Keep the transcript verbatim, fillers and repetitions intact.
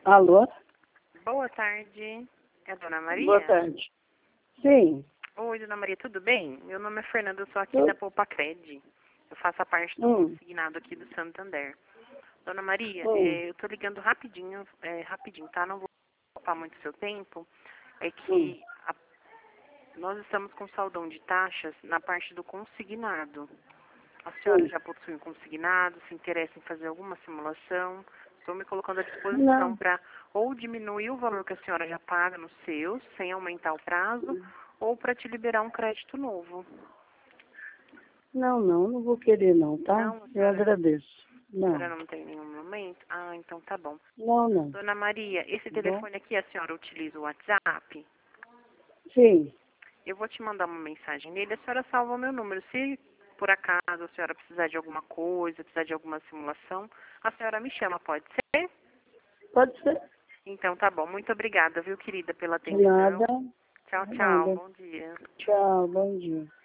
Alô? Boa tarde. É a Dona Maria? Boa tarde. Sim. Oi, Dona Maria, tudo bem? Meu nome é Fernanda, eu sou aqui Eu... da Poupacred. Eu faço a parte do Hum. consignado aqui do Santander. Dona Maria, Hum. eh, eu tô ligando rapidinho, eh, rapidinho, tá? Não vou ocupar muito seu tempo. É Hum. que a- nós estamos com saldão de taxas na parte do consignado. A senhora Hum. já possui um consignado, se interessa em fazer alguma simulação? Estou me colocando à disposição Não. para ou diminuir o valor que a senhora já paga nos seus, sem aumentar o prazo, ou para te liberar um crédito novo. Não, não, não vou querer não, tá? Não, a Eu senhora, agradeço. a senhora Não. não tem nenhum momento? Ah, então tá bom. Não, não. Dona Maria, esse Tá bom? telefone aqui a senhora utiliza o WhatsApp? Sim. Eu vou te mandar uma mensagem nele, a senhora salva o meu número. Se por acaso a senhora precisar de alguma coisa, precisar de alguma simulação, a senhora me chama, pode ser? Pode ser. Então tá bom. Muito obrigada, viu, querida, pela De nada. atenção. Tchau, De tchau. nada. Bom dia. Tchau, bom dia.